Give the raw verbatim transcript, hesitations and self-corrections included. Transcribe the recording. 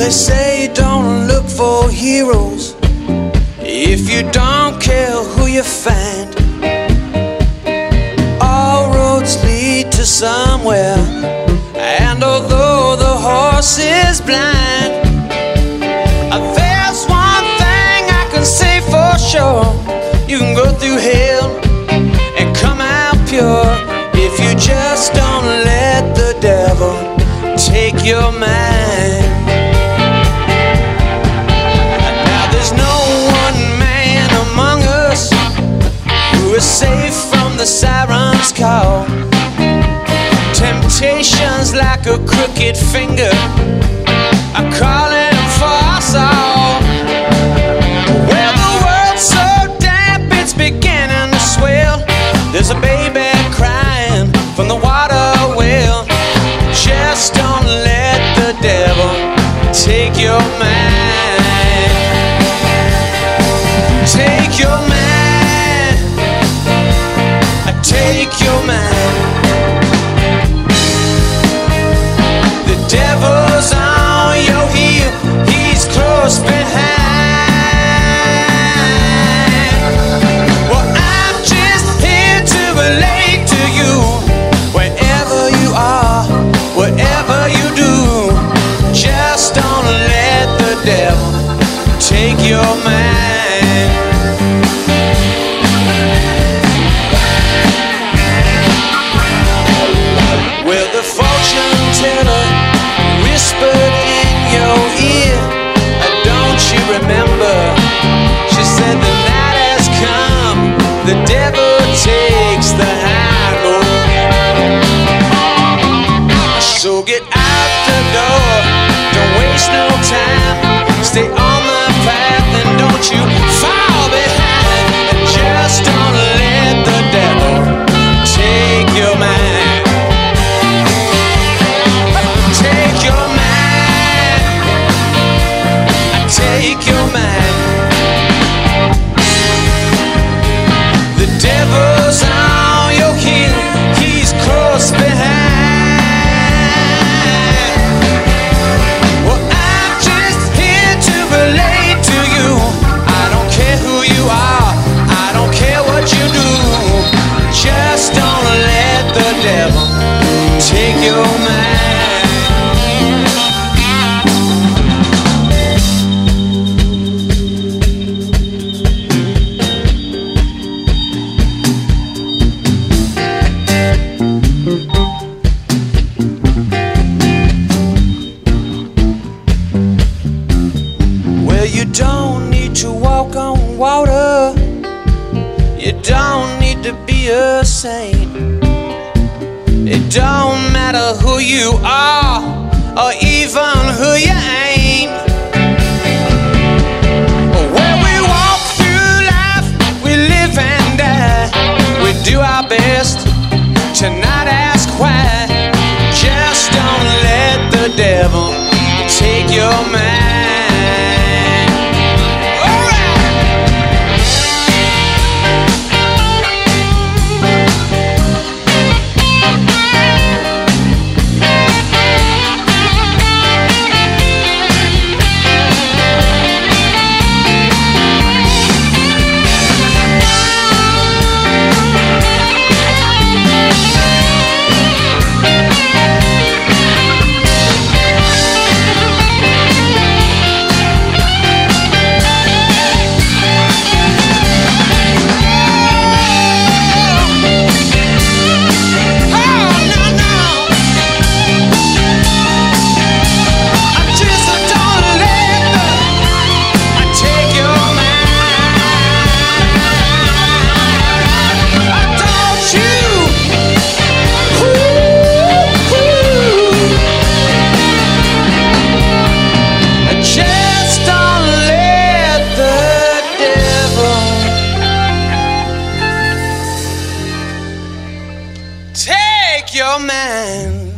They say don't look for heroes if you don't care who you find. All roads lead to somewhere, and although the horse is blind, there's one thing I can say for sure: you can go through hell and come out pure if you just don't let the devil take your mind. Now there's no one man among us who is safe from the siren's call. Temptations like a crooked finger are calling for us all. Well, the world's so damp it's beginning to swell. There's a baby crying from the water well. Just don't let the devil take your mind. Take your mind. Take your mind. The devil's on your heel, he's close behind. Well, I'm just here to relate to you. Wherever you are, whatever you do, just don't let the devil take your mind. Well, the fortune teller whispered in your ear, don't you remember? She said the night has come, the devil takes the high road. So get out the door, don't waste no time. Stay on the path and don't you fall behind. And just don't let the devil take your mind. Take your mind. Take your mind. The devil's on your heel, he's close behind. Well, I'm just here to relate to you. I don't care who you are, I don't care what you do. Just don't let the devil take your mind. Well, you don't need to walk on water, you don't need to be a saint. It don't matter who you are or even who you ain't. When we walk through life, we live and die. We do our best to not ask why. Just don't let the devil take your mind. Take your mind.